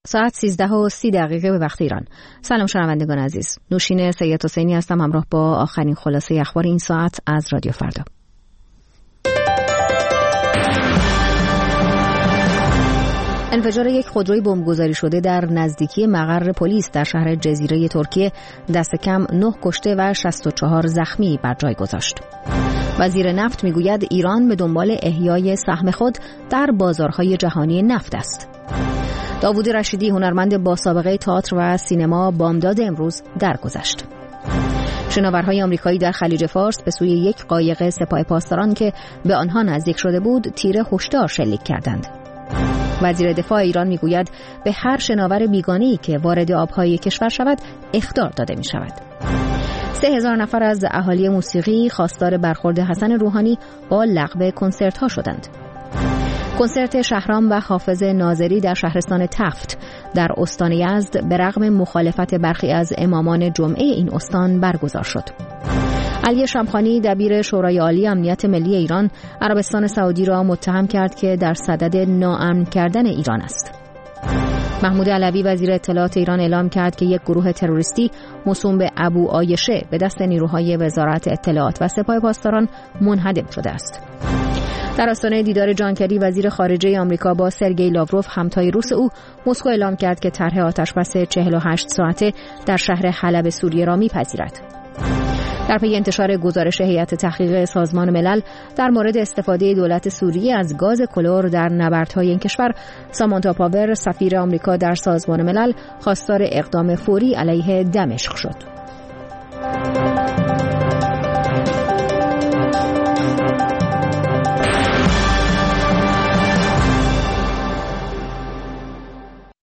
ساعت 13:30 به وقت ایران. سلام شنوندگان عزیز. نوشین سید حسینی هستم همراه با آخرین خلاصه اخبار این ساعت از رادیو فردا. انفجار یک خودروی بمبگذاری شده در نزدیکی مقر پلیس در شهر جزیره ترکیه دست کم 9 کشته و 64 زخمی بر جای گذاشت. وزیر نفت میگوید ایران به دنبال احیای سهم خود در بازارهای جهانی نفت است. داوود رشیدی هنرمند با سابقه تئاتر و سینما بامداد امروز درگذشت. شناورهای آمریکایی در خلیج فارس به سوی یک قایق سپاه پاسداران که به آنها نزدیک شده بود تیر هشدار شلیک کردند. وزیر دفاع ایران میگوید به هر شناور بیگانه‌ای که وارد آبهای کشور شود اخطار داده می شود. 3000 نفر از اهالی موسیقی خواستار برخورد حسن روحانی با لغو کنسرت ها شدند. کنسرت شهرام و حافظ ناظری در شهرستان تفت در استان یزد به رغم مخالفت برخی از امامان جمعه این استان برگزار شد. علی شمخانی دبیر شورای عالی امنیت ملی ایران عربستان سعودی را متهم کرد که در صدد ناامن کردن ایران است. محمود علوی وزیر اطلاعات ایران اعلام کرد که یک گروه تروریستی موسوم به ابو عایشه به دست نیروهای وزارت اطلاعات و سپاه پاسداران منهدم شده است. در آستانه دیدار جان کری وزیر خارجه آمریکا با سرگئی لاوروف همتای روس او مسکو اعلام کرد که طرح آتشبس 48 ساعته در شهر حلب سوریه را می‌پذیرد. در پی انتشار گزارش هیئت تحقیق سازمان ملل در مورد استفاده دولت سوریه از گاز کلور در نبردهای این کشور، سامانتا پاور سفیر آمریکا در سازمان ملل خواستار اقدام فوری علیه دمشق شد.